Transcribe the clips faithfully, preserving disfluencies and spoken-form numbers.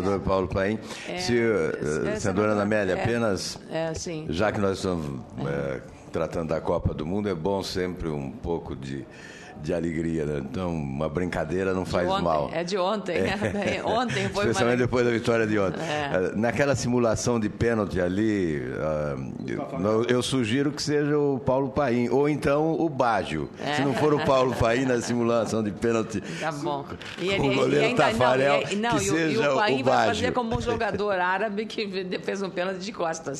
senador Paulo Paim. É, Se, é, senadora Ana Amélia, é, apenas, é, sim. já que nós estamos é, tratando da Copa do Mundo, é bom sempre um pouco de, de alegria, né? Então, uma brincadeira não faz ontem, mal. É de ontem. É. Ontem foi Especialmente uma... depois da vitória de ontem. É. Naquela simulação de pênalti ali, uh, eu sugiro que seja o Paulo Paim, ou então o Baggio. É. Se não for o Paulo Paim na simulação de pênalti, tá bom. E ele, o goleiro e ainda, Tafarel, não, e, não, que e, seja e o Paim o vai Baggio. fazer como um jogador árabe que fez um pênalti de costas.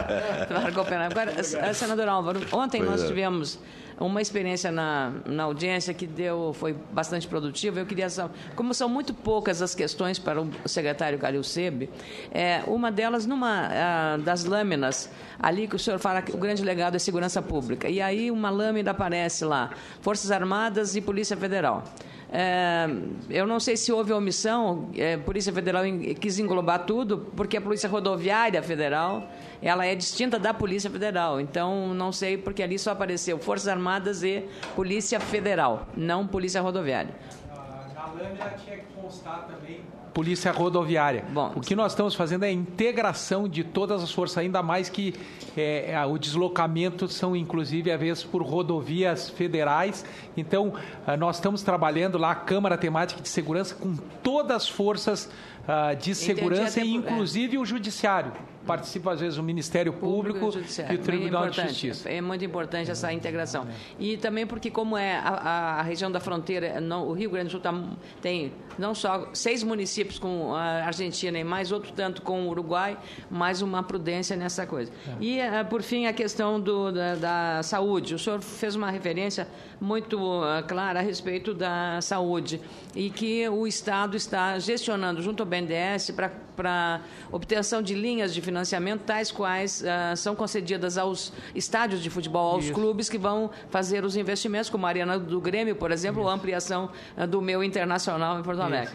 Agora, senador Álvaro, ontem pois nós é. tivemos uma experiência na, na audiência que deu, foi bastante produtiva. Eu queria saber, como são muito poucas as questões para o secretário Calil Sebe, é, uma delas numa a, das lâminas, ali que o senhor fala que o grande legado é segurança pública. E aí uma lâmina aparece lá, Forças Armadas e Polícia Federal. É, eu não sei se houve omissão, é, a Polícia Federal quis englobar tudo, porque a Polícia Rodoviária Federal ela é distinta da Polícia Federal. Então, não sei, porque ali só apareceu Forças Armadas e Polícia Federal, não Polícia Rodoviária. Na lâmina tinha que constar também Polícia Rodoviária. Bom, o que nós estamos fazendo é a integração de todas as forças, ainda mais que é, o deslocamento são, inclusive, às vezes, por rodovias federais. Então, nós estamos trabalhando lá a Câmara Temática de Segurança com todas as forças uh, de segurança e, inclusive, o Judiciário. Participa, às vezes, o Ministério Público, Público e o Tribunal de Justiça. É muito importante essa integração. E também porque, como é a, a região da fronteira, não, o Rio Grande do Sul tá, tem não só seis municípios com a Argentina e mais outro tanto com o Uruguai, mais uma prudência nessa coisa. É. E, por fim, a questão do, da, da saúde. O senhor fez uma referência muito uh, clara a respeito da saúde e que o Estado está gestionando junto ao B N D E S para obtenção de linhas de financiamento, tais quais uh, são concedidas aos estádios de futebol, aos Isso. clubes que vão fazer os investimentos, como a Arena do Grêmio, por exemplo, ou a ampliação uh, do meu Internacional em Porto Alegre.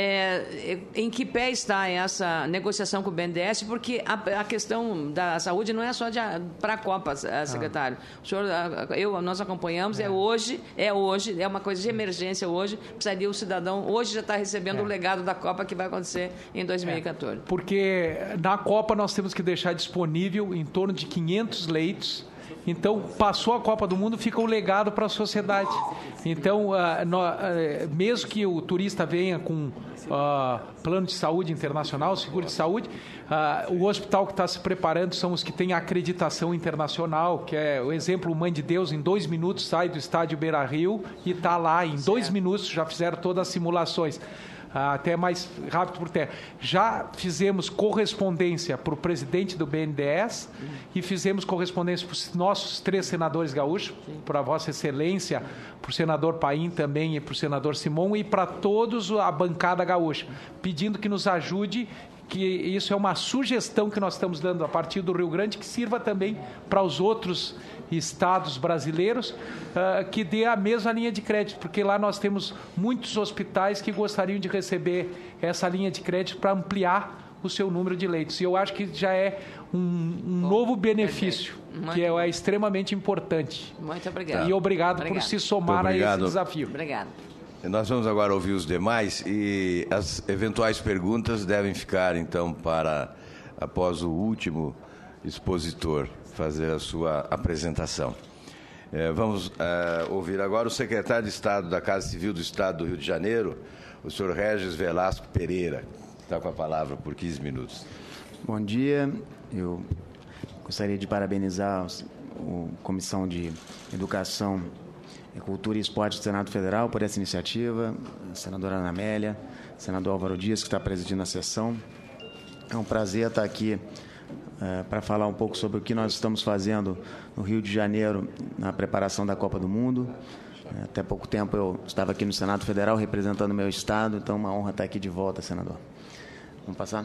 É, em que pé está essa negociação com o B N D E S? Porque a, a questão da saúde não é só para a Copa, secretário. O senhor, eu, nós acompanhamos, é. é hoje, é hoje, é uma coisa de emergência hoje, precisaria o cidadão, hoje já está recebendo é. o legado da Copa que vai acontecer em dois mil e quatorze. É. Porque na Copa nós temos que deixar disponível em torno de quinhentos leitos. Então, passou a Copa do Mundo, fica um legado para a sociedade. Então, uh, no, uh, mesmo que o turista venha com uh, plano de saúde internacional, seguro de saúde, uh, o hospital que está se preparando são os que têm acreditação internacional, que é o exemplo Mãe de Deus, em dois minutos sai do estádio Beira-Rio e está lá, em dois minutos já fizeram todas as simulações. Até mais rápido por terra. Já fizemos correspondência para o presidente do B N D E S uhum. e fizemos correspondência para os nossos três senadores gaúchos, para a Vossa Excelência, para o senador Paim também e para o senador Simão e para todos a bancada gaúcha, pedindo que nos ajude, que isso é uma sugestão que nós estamos dando a partir do Rio Grande, que sirva também para os outros estados brasileiros, uh, que dê a mesma linha de crédito, porque lá nós temos muitos hospitais que gostariam de receber essa linha de crédito para ampliar o seu número de leitos. E eu acho que já é um, um bom, novo benefício, que é, é extremamente importante. Muito obrigado. E obrigado, obrigado. por se somar a esse desafio. Obrigado. Nós vamos agora ouvir os demais e as eventuais perguntas devem ficar, então, para após o último expositor fazer a sua apresentação. É, vamos é, ouvir agora o secretário de Estado da Casa Civil do Estado do Rio de Janeiro, o senhor Regis Velasco Pereira, que está com a palavra por quinze minutos. Bom dia. Eu gostaria de parabenizar a Comissão de Educação, Cultura e Esporte do Senado Federal por essa iniciativa, a senadora Ana Amélia, o senador Álvaro Dias, que está presidindo a sessão. É um prazer estar aqui Uh, para falar um pouco sobre o que nós estamos fazendo no Rio de Janeiro na preparação da Copa do Mundo. Uh, até pouco tempo eu estava aqui no Senado Federal representando o meu estado, então é uma honra estar aqui de volta, senador. Vamos passar?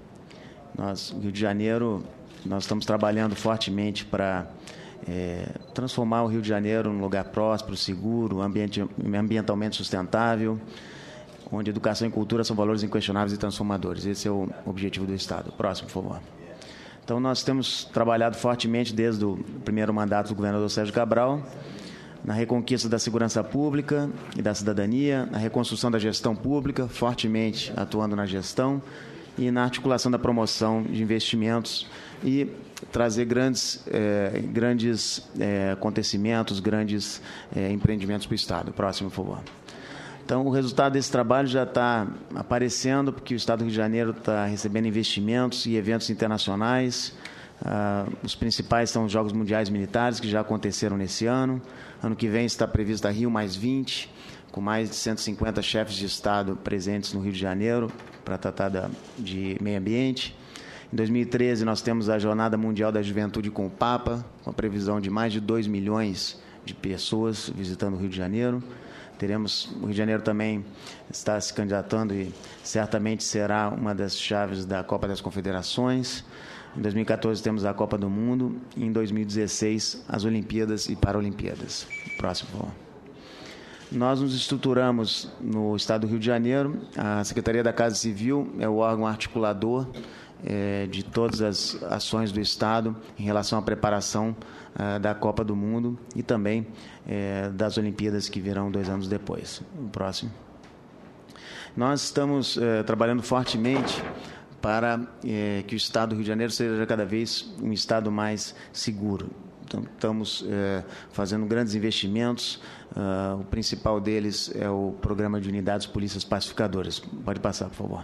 Nós, no Rio de Janeiro, nós estamos trabalhando fortemente para é, transformar o Rio de Janeiro num lugar próspero, seguro, ambiente, ambientalmente sustentável, onde educação e cultura são valores inquestionáveis e transformadores. Esse é o objetivo do Estado. Próximo, por favor. Então, nós temos trabalhado fortemente desde o primeiro mandato do governador Sérgio Cabral, na reconquista da segurança pública e da cidadania, na reconstrução da gestão pública, fortemente atuando na gestão, e na articulação da promoção de investimentos e trazer grandes, eh, grandes eh, acontecimentos, grandes eh, empreendimentos para o Estado. Próximo, por favor. Então, o resultado desse trabalho já está aparecendo, porque o Estado do Rio de Janeiro está recebendo investimentos e eventos internacionais. Ah, os principais são os Jogos Mundiais Militares, que já aconteceram nesse ano. Ano que vem está prevista a Rio mais vinte, com mais de cento e cinquenta chefes de Estado presentes no Rio de Janeiro para tratar da, de meio ambiente. Em dois mil e treze, nós temos a Jornada Mundial da Juventude com o Papa, com a previsão de mais de dois milhões de pessoas visitando o Rio de Janeiro. Teremos, o Rio de Janeiro também está se candidatando e certamente será uma das chaves da Copa das Confederações. Em dois mil e quatorze, temos a Copa do Mundo. E em dois mil e dezesseis, as Olimpíadas e Paralimpíadas. Próximo, por favor. Nós nos estruturamos no Estado do Rio de Janeiro. A Secretaria da Casa Civil é o órgão articulador é, de todas as ações do Estado em relação à preparação é, da Copa do Mundo e também é, das Olimpíadas que virão dois anos depois. O próximo. Nós estamos é, trabalhando fortemente para é, que o Estado do Rio de Janeiro seja cada vez um Estado mais seguro. Então, estamos é, fazendo grandes investimentos. Uh, o principal deles é o Programa de Unidades Polícias Pacificadoras. Pode passar, por favor.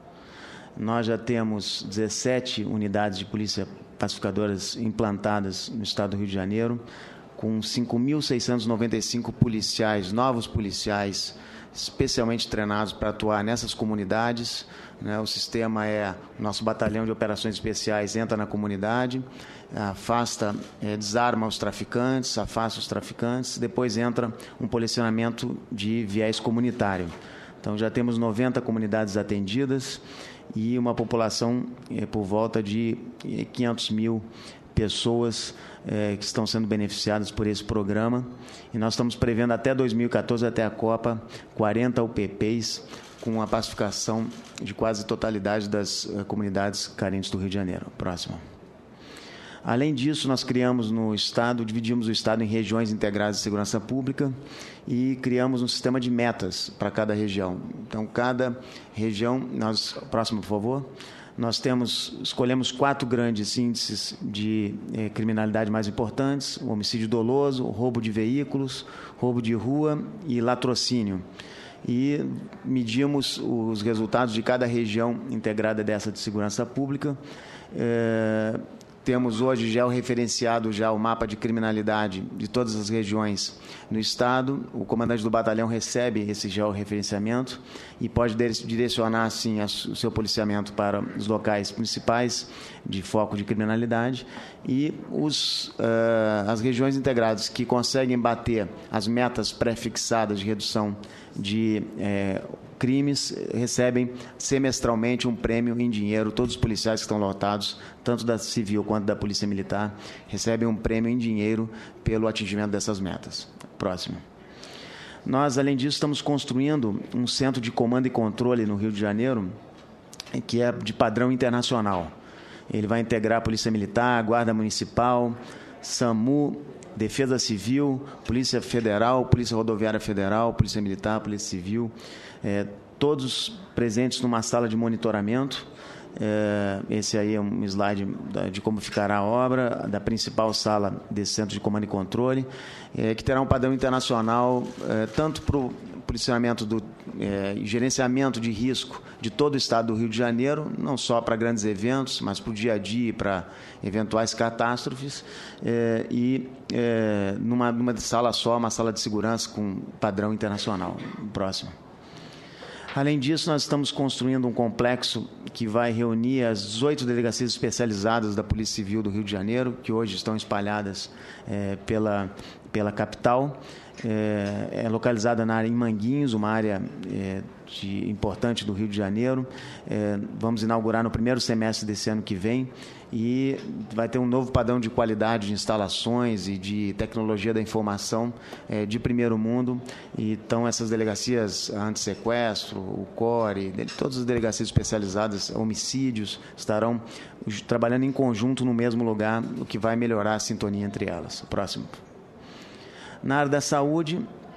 Nós já temos dezessete unidades de polícia pacificadoras implantadas no Estado do Rio de Janeiro, com cinco mil seiscentos e noventa e cinco policiais, novos policiais, especialmente treinados para atuar nessas comunidades. Né? O sistema é, o nosso batalhão de operações especiais entra na comunidade, afasta, é, desarma os traficantes, afasta os traficantes, depois entra um policionamento de viés comunitário. Então, já temos noventa comunidades atendidas e uma população é, por volta de quinhentos mil pessoas é, que estão sendo beneficiadas por esse programa. E nós estamos prevendo até dois mil e quatorze, até a Copa, quarenta U P Ps, com a pacificação de quase totalidade das uh, comunidades carentes do Rio de Janeiro. Próximo. Além disso, nós criamos no Estado, dividimos o Estado em regiões integradas de segurança pública e criamos um sistema de metas para cada região. Então, cada região, nós, próximo, por favor, nós temos, escolhemos quatro grandes índices de eh, criminalidade mais importantes: o homicídio doloso, o roubo de veículos, roubo de rua e latrocínio. E medimos os resultados de cada região integrada dessa de segurança pública. É, temos hoje georreferenciado já o mapa de criminalidade de todas as regiões no Estado. O comandante do batalhão recebe esse georreferenciamento e pode direcionar, assim, o seu policiamento para os locais principais de foco de criminalidade. E os, uh, as regiões integradas que conseguem bater as metas pré-fixadas de redução de eh, crimes recebem semestralmente um prêmio em dinheiro. Todos os policiais que estão lotados, tanto da Civil quanto da Polícia Militar, recebem um prêmio em dinheiro pelo atingimento dessas metas. Próximo. Nós, além disso, estamos construindo um centro de comando e controle no Rio de Janeiro, que é de padrão internacional. Ele vai integrar a Polícia Militar, Guarda Municipal, SAMU, Defesa Civil, Polícia Federal, Polícia Rodoviária Federal, Polícia Militar, Polícia Civil, é, todos presentes numa sala de monitoramento. É, esse aí é um slide de como ficará a obra, da principal sala desse centro de comando e controle, é, que terá um padrão internacional, é, tanto para o policiamento do é, gerenciamento de risco de todo o Estado do Rio de Janeiro, não só para grandes eventos, mas para o dia a dia, para eventuais catástrofes, é, e é, numa, numa sala só, uma sala de segurança com padrão internacional. Próximo. Além disso, nós estamos construindo um complexo que vai reunir as dezoito delegacias especializadas da Polícia Civil do Rio de Janeiro, que hoje estão espalhadas é, pela, pela capital. É, é localizada na área em Manguinhos, uma área é, de, importante do Rio de Janeiro. É, vamos inaugurar no primeiro semestre desse ano que vem e vai ter um novo padrão de qualidade de instalações e de tecnologia da informação é, de primeiro mundo. E, então, essas delegacias anti-sequestro, o CORE, todas as delegacias especializadas, homicídios, estarão trabalhando em conjunto no mesmo lugar, o que vai melhorar a sintonia entre elas. Próximo. Na área da saúde,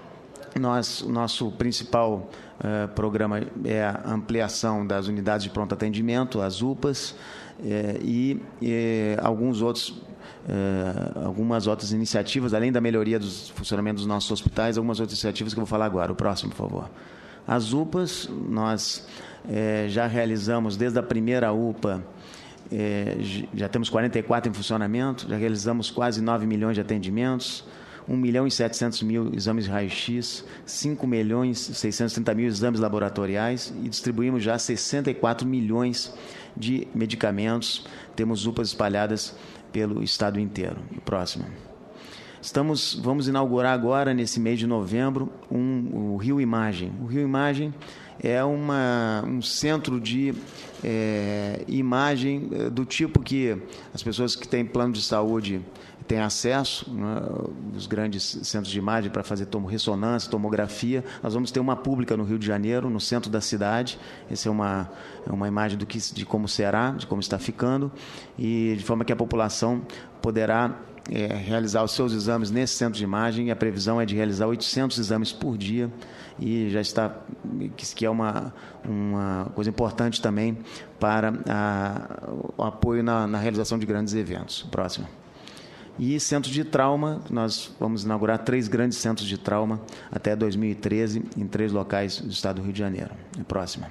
Nós, o nosso principal uh, programa é a ampliação das unidades de pronto atendimento, as U P As, eh, e, e alguns outros, uh, algumas outras iniciativas, além da melhoria do funcionamento dos nossos hospitais, algumas outras iniciativas que eu vou falar agora. O próximo, por favor. As U P As, nós eh, já realizamos desde a primeira U P A, eh, já temos quarenta e quatro em funcionamento, já realizamos quase nove milhões de atendimentos, um milhão e setecentos mil exames de raio-x, cinco milhões e seiscentos e trinta mil exames laboratoriais e distribuímos já sessenta e quatro milhões de medicamentos. Temos U P As espalhadas pelo estado inteiro. Próximo. Estamos, vamos inaugurar agora, nesse mês de novembro, um, o Rio Imagem. O Rio Imagem é uma, um centro de é, imagem do tipo que as pessoas que têm plano de saúde têm acesso, né, os grandes centros de imagem para fazer tomo, ressonância, tomografia. Nós vamos ter uma pública no Rio de Janeiro, no centro da cidade. Essa é uma, é uma imagem do que, de como será, de como está ficando, e de forma que a população poderá é, realizar os seus exames nesse centro de imagem. A previsão é de realizar oitocentos exames por dia, e já está, que é uma, uma coisa importante também para a, o apoio na, na realização de grandes eventos. Próximo. E centro de trauma, nós vamos inaugurar três grandes centros de trauma até dois mil e treze, em três locais do estado do Rio de Janeiro. Próxima.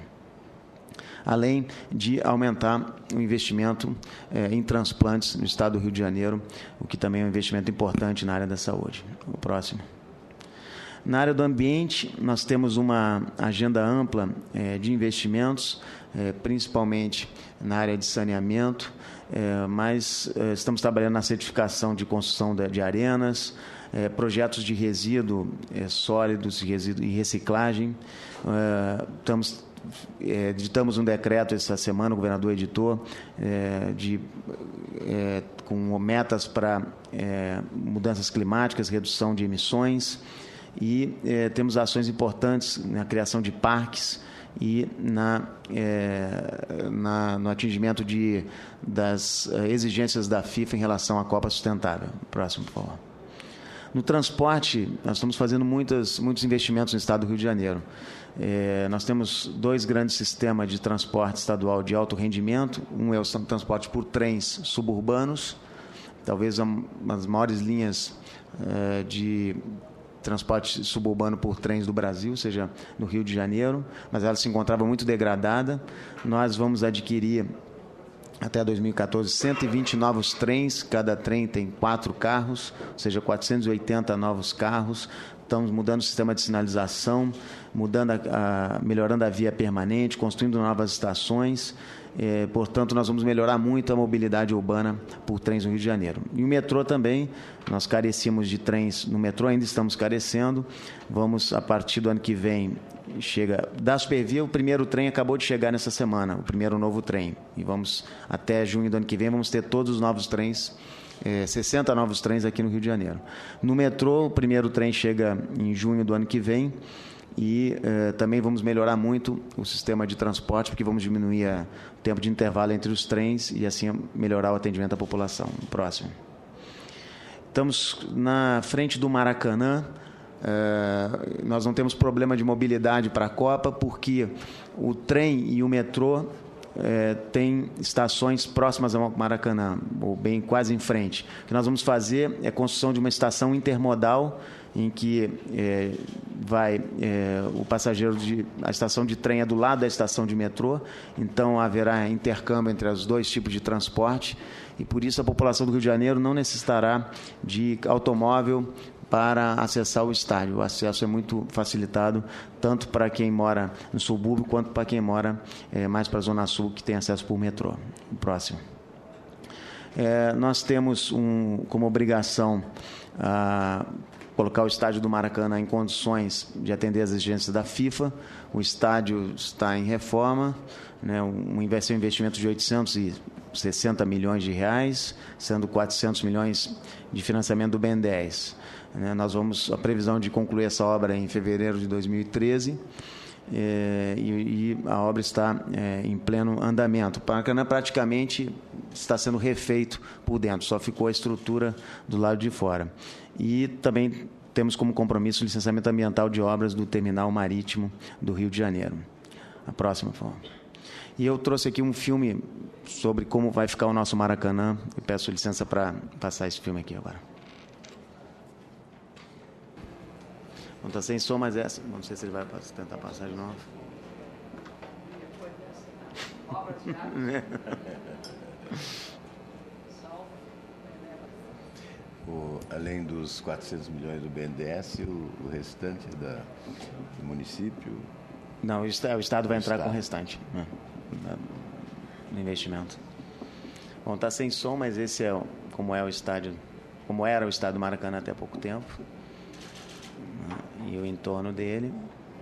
Além de aumentar o investimento eh, em transplantes no estado do Rio de Janeiro, o que também é um investimento importante na área da saúde. O próximo. Na área do ambiente, nós temos uma agenda ampla eh, de investimentos, eh, principalmente na área de saneamento, É, mas é, estamos trabalhando na certificação de construção de, de arenas, é, projetos de resíduo é, sólidos resíduo, e reciclagem. É, estamos, é, editamos um decreto essa semana, o governador editou, é, de, é, com metas para é, mudanças climáticas, redução de emissões, e é, temos ações importantes na criação de parques e na, é, na, no atingimento de, das exigências da FIFA em relação à Copa Sustentável. Próximo, por favor. No transporte, nós estamos fazendo muitas, muitos investimentos no estado do Rio de Janeiro. É, nós temos dois grandes sistemas de transporte estadual de alto rendimento. Um é o transporte por trens suburbanos, talvez uma das maiores linhas é, de transporte suburbano por trens do Brasil, seja no Rio de Janeiro, mas ela se encontrava muito degradada. Nós vamos adquirir, até dois mil e quatorze, cento e vinte novos trens, cada trem tem quatro carros, ou seja, quatrocentos e oitenta novos carros. Estamos mudando o sistema de sinalização, mudando a, a, melhorando a via permanente, construindo novas estações. É, portanto, nós vamos melhorar muito a mobilidade urbana por trens no Rio de Janeiro. E o metrô também, nós carecíamos de trens no metrô, ainda estamos carecendo. Vamos, a partir do ano que vem, chega da Supervia, o primeiro trem acabou de chegar nessa semana, o primeiro novo trem. E vamos, até junho do ano que vem, vamos ter todos os novos trens, é, sessenta novos trens aqui no Rio de Janeiro. No metrô, o primeiro trem chega em junho do ano que vem. E eh, também vamos melhorar muito o sistema de transporte, porque vamos diminuir a, o tempo de intervalo entre os trens e assim melhorar o atendimento à população. Próximo. Estamos na frente do Maracanã. Eh, nós não temos problema de mobilidade para a Copa, porque o trem e o metrô eh, têm estações próximas ao Maracanã, ou bem quase em frente. O que nós vamos fazer é a construção de uma estação intermodal, em que é, vai é, o passageiro de a estação de trem é do lado da estação de metrô, então haverá intercâmbio entre os dois tipos de transporte, e por isso a população do Rio de Janeiro não necessitará de automóvel para acessar o estádio. O acesso é muito facilitado, tanto para quem mora no subúrbio, quanto para quem mora é, mais para a Zona Sul, que tem acesso por metrô. Próximo. É, nós temos um, como obrigação a colocar o estádio do Maracanã em condições de atender às exigências da FIFA. O estádio está em reforma, né, um investimento de oitocentos e sessenta milhões de reais, sendo quatrocentos milhões de financiamento do B N dez. Né, nós vamos, a previsão de concluir essa obra em fevereiro de dois mil e treze, é, e, e a obra está é, em pleno andamento. O Maracanã praticamente está sendo refeito por dentro, só ficou a estrutura do lado de fora. E também temos como compromisso o licenciamento ambiental de obras do terminal marítimo do Rio de Janeiro. A próxima, por favor. E eu trouxe aqui um filme sobre como vai ficar o nosso Maracanã. Eu peço licença para passar esse filme aqui agora. Não está sem som, mas essa. Não sei se ele vai tentar passar de novo. O, além dos quatrocentos milhões do B N D E S, o, o restante da, do município? Não, o Estado, o estado vai o entrar estado. com o restante, né, no investimento. Bom, está sem som, mas esse é como é o estádio, como era o estádio do Maracanã até pouco tempo. E o entorno dele.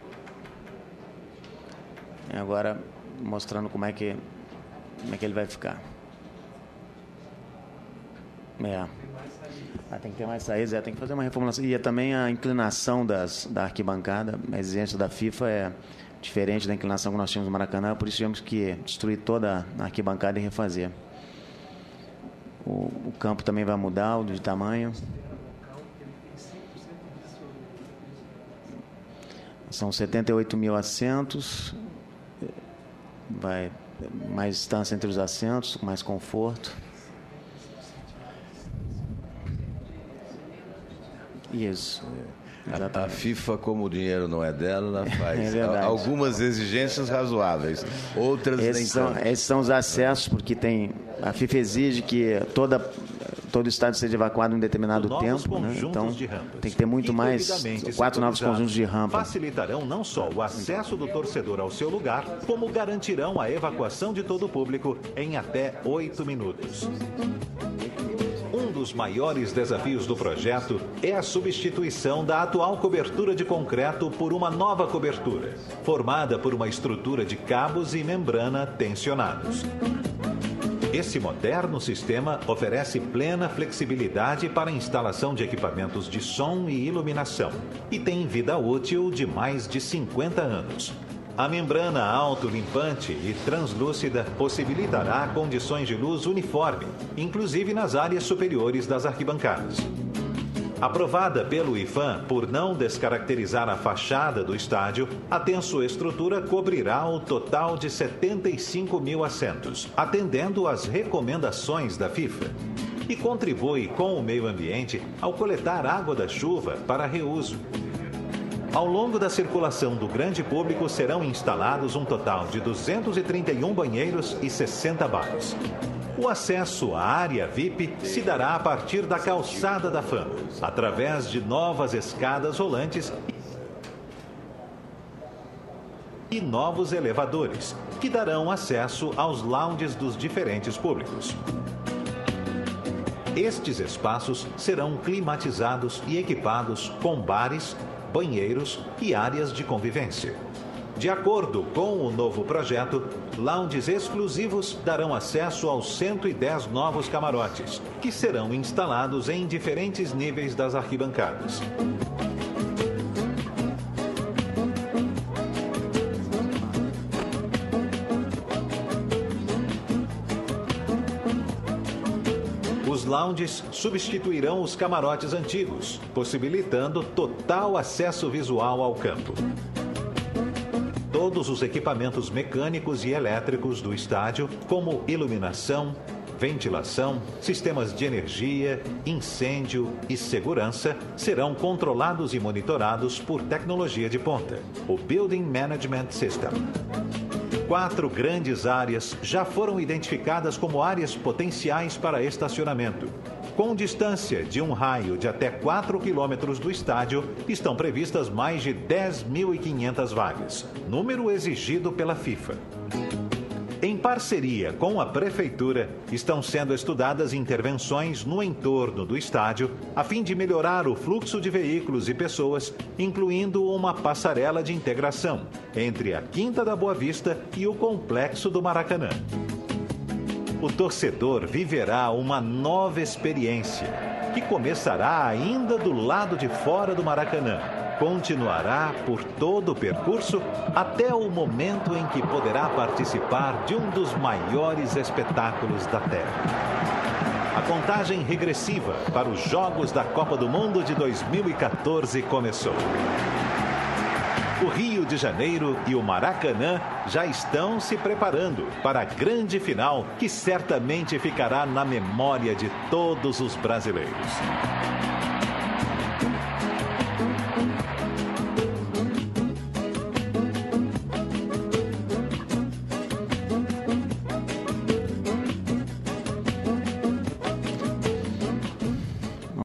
E agora mostrando como é que como é que ele vai ficar. É. Ah, tem que ter mais saídas, é, tem que fazer uma reformulação. E é também a inclinação das, da arquibancada, a exigência da FIFA é diferente da inclinação que nós tínhamos no Maracanã, por isso tivemos que destruir toda a arquibancada e refazer. O, o campo também vai mudar, o de tamanho. São setenta e oito mil assentos, vai mais distância entre os assentos, mais conforto. Isso. A, a FIFA, como o dinheiro não é dela, ela faz é algumas exigências razoáveis, outras esses nem são, tanto. Esses são os acessos, porque tem, a FIFA exige que toda, todo o estádio seja evacuado em um determinado tempo, né? Então tem que ter muito mais, quatro novos conjuntos de rampa. Facilitarão não só o acesso do torcedor ao seu lugar, como garantirão a evacuação de todo o público em até oito minutos. Um dos maiores desafios do projeto é a substituição da atual cobertura de concreto por uma nova cobertura, formada por uma estrutura de cabos e membrana tensionados. Esse moderno sistema oferece plena flexibilidade para a instalação de equipamentos de som e iluminação e tem vida útil de mais de cinquenta anos. A membrana autolimpante e translúcida possibilitará condições de luz uniforme, inclusive nas áreas superiores das arquibancadas. Aprovada pelo IPHAN por não descaracterizar a fachada do estádio, a tensoestrutura cobrirá o total de setenta e cinco mil assentos, atendendo às recomendações da FIFA. E contribui com o meio ambiente ao coletar água da chuva para reuso. Ao longo da circulação do grande público serão instalados um total de duzentos e trinta e um banheiros e sessenta bares. O acesso à área V I P se dará a partir da calçada da Fama, através de novas escadas rolantes e novos elevadores, que darão acesso aos lounges dos diferentes públicos. Estes espaços serão climatizados e equipados com bares, banheiros e áreas de convivência. De acordo com o novo projeto, lounges exclusivos darão acesso aos cento e dez novos camarotes, que serão instalados em diferentes níveis das arquibancadas. Os lounges substituirão os camarotes antigos, possibilitando total acesso visual ao campo. Todos os equipamentos mecânicos e elétricos do estádio, como iluminação, ventilação, sistemas de energia, incêndio e segurança, serão controlados e monitorados por tecnologia de ponta, o Building Management System. Quatro grandes áreas já foram identificadas como áreas potenciais para estacionamento. Com distância de um raio de até quatro quilômetros do estádio, estão previstas mais de dez mil e quinhentas vagas, número exigido pela FIFA. Em parceria com a Prefeitura, estão sendo estudadas intervenções no entorno do estádio, a fim de melhorar o fluxo de veículos e pessoas, incluindo uma passarela de integração entre a Quinta da Boa Vista e o Complexo do Maracanã. O torcedor viverá uma nova experiência, que começará ainda do lado de fora do Maracanã. Continuará por todo o percurso até o momento em que poderá participar de um dos maiores espetáculos da Terra. A contagem regressiva para os Jogos da Copa do Mundo de dois mil e quatorze começou. O Rio de Janeiro e o Maracanã já estão se preparando para a grande final que certamente ficará na memória de todos os brasileiros.